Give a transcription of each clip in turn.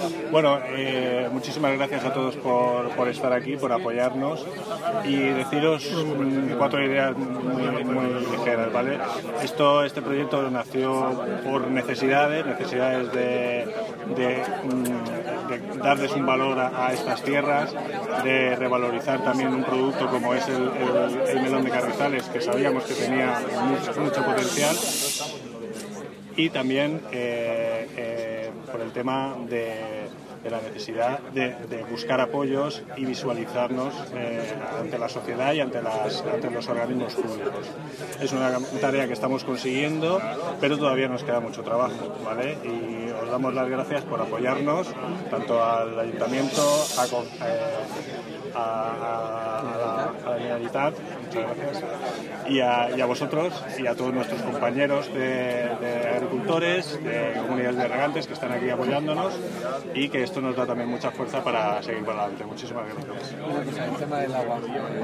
Bueno, muchísimas gracias a todos por estar aquí, por apoyarnos y deciros 4 ideas muy ligeras, ¿vale? Este proyecto nació por necesidades de darles un valor a estas tierras, de revalorizar también un producto como es el melón de Carrizales, que sabíamos que tenía mucho potencial, y también por el tema de la necesidad de buscar apoyos y visualizarnos ante la sociedad y ante los organismos públicos. Es una tarea que estamos consiguiendo, pero todavía nos queda mucho trabajo, ¿vale? Y os damos las gracias por apoyarnos, tanto al Ayuntamiento, a la Generalitat, muchas gracias, y a vosotros y a todos nuestros compañeros de agricultores, de comunidades de regantes que están aquí apoyándonos, y que esto nos da también mucha fuerza para seguir para adelante. Muchísimas gracias. El tema del agua.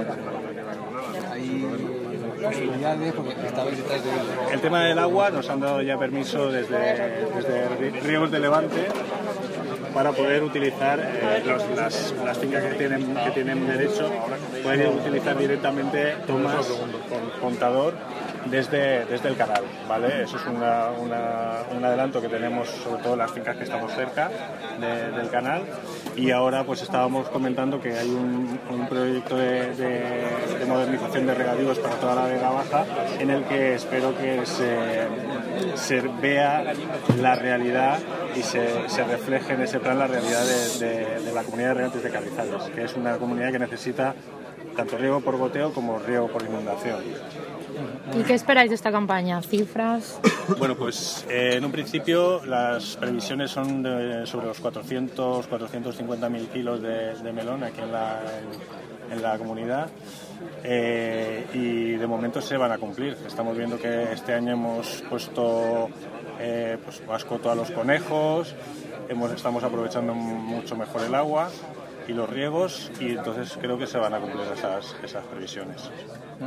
Hay posibilidades porque estabais detrás de ello. El tema del agua nos han dado ya permiso desde Riegos de Levante para poder utilizar las fincas que tienen derecho, pueden utilizar directamente tomas con contador desde el canal, ¿vale? Eso es un adelanto que tenemos, sobre todo en las fincas que estamos cerca del canal. Y ahora pues estábamos comentando que hay un proyecto de modernización de regadíos para toda la Vega Baja, en el que espero que se vea la realidad y se refleje en ese plan la realidad de la comunidad de regantes de Carrizales, que es una comunidad que necesita tanto riego por goteo como riego por inundación. ¿Y qué esperáis de esta campaña? ¿Cifras? Bueno, pues en un principio las previsiones son sobre los 450.000 kilos de melón aquí en la comunidad, y de momento se van a cumplir. Estamos viendo que este año hemos puesto mascoto a los conejos, estamos aprovechando mucho mejor el agua y los riegos, y entonces creo que se van a cumplir esas previsiones.